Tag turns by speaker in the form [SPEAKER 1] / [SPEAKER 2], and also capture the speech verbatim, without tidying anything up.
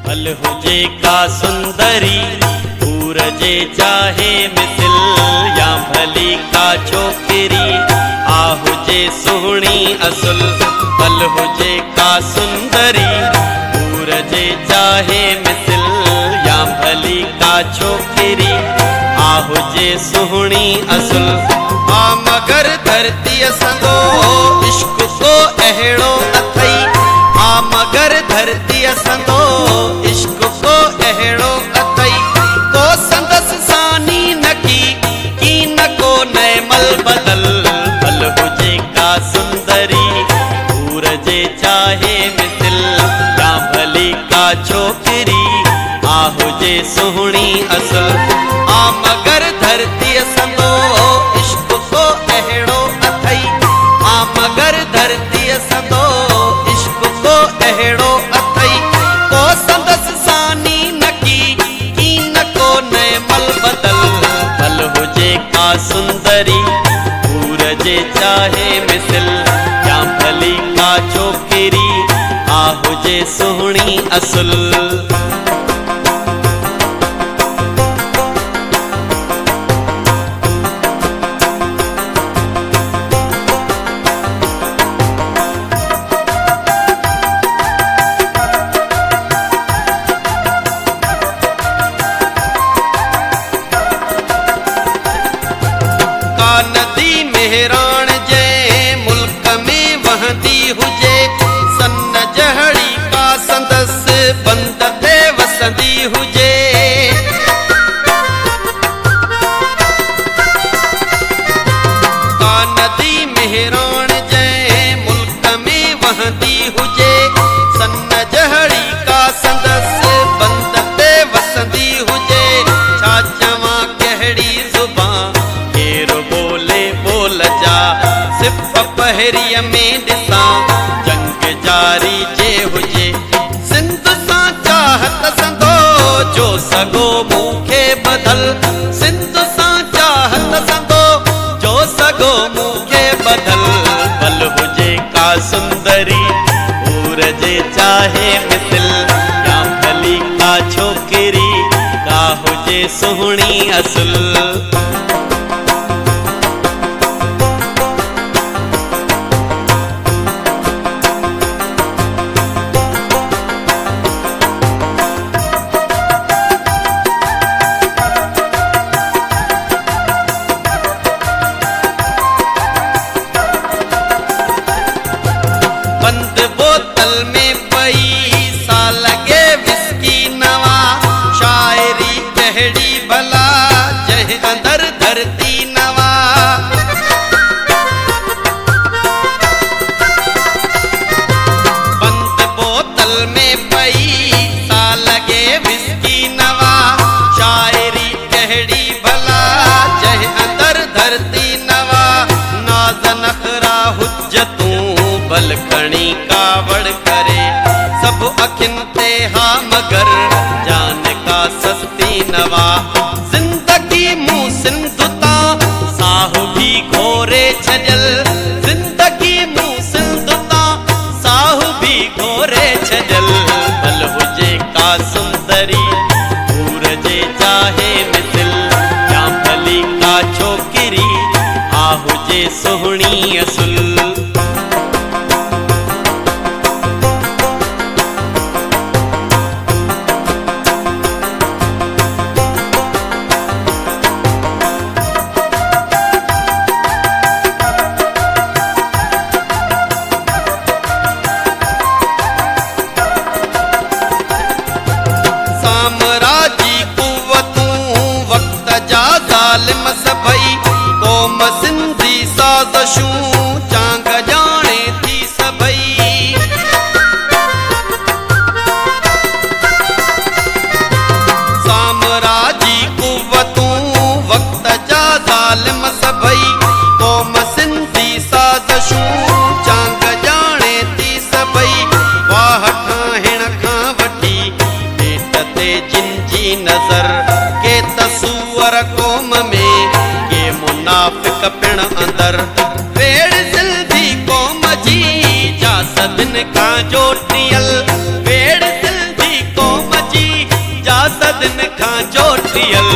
[SPEAKER 1] भल हुजे का सुंदरी पूरजे चाहे मिसिल या भली का छोकरी आ हुजे सुहणी असुल। भल हुजे का सुंदरी पूरजे चाहे मिसिल या भली का छोकरी आ हुजे सुहणी असुल। आ मगर धरती संदो इश्क को अहिड़ो अथई आ मगर धरती संदो इश्क को अहिड़ो अथई को संदस सानी न की की न को नए मल बदल। भल हुजे का सुंदरी पूरजे चाहे मिसिल या भली का छोकरी आ हुजे सुहणी असुल। आ मगर धरती संदो इश्क को अहिड़ो अथई आ मगर धरती संदो इश्क को अहिड़ो अथई को संदस सानी न की की न को नए मल बदल। भल हुजे का सुंदरी पूरजे चाहे मिसिल या भली का छोकरी आ हुजे सुहणी असुल। मेहरान जे मुल्क में वहंदी हुजे सन जहड़ी का संदस बंद ते वसंदी हुजे। का नदी मेहरान जे मुल्क में वहंदी हुजे सन जहड़ी का संदस बंद ते वसंदी हुजे। छा चवा कहड़ी जुबान केरो बोले बोल जा सिर्फ पहरिया में दिसा जंग जारी जे हुजे। सिंध सां चाहत संदो जो सगो मूंखे बदल सिंध सां चाहत संदो जो सगो मूंखे बदल। भल हुजे का सुंदरी पूरजे चाहे मिसिल या भली का छोकरी का हुजे सुहणी असुल। बंद बोतल में पैसा लगे विस्की नवा शायरी कहड़ी भला जह अंदर धरती नवा। बंद बोतल में पैसा लगे विस्की नवा शायरी कहड़ी भला जह अंदर धरती नवा। नाज नखरा हुज्जतूं बल खणी कावड़ करे सब अखिन ते हा मगर जान का सस्ती नवा। जिंदगी मूं सिंधुता साहु भी घोरे छजल जिंदगी मूं सिंधुता साहु भी घोरे छजल। भल हुजे का सुंदरी पूरजे चाहे मिसिल या भली का छोकरी आ हुजे सुहणी असुल। सामराजी कुव्वतूं वक्त जा ज़ालिम सभई क़ौम सिंधी साज़शूं चांग जाने थी सभई। सामराजी कुव्वतूं वक्त जा ज़ालिम सभई क़ौम सिंधी साज़शूं चांग जाने थी सभई। वाह ठाहिण खां वठी पेट ते जिन जी नज़र के तसूवर क़ौम में के मुनाफ़िक पिण अंदर। वेड़ सिंधी क़ौम जी जा सदिन खां जो टियल वेड़ सिंधी क़ौम थियल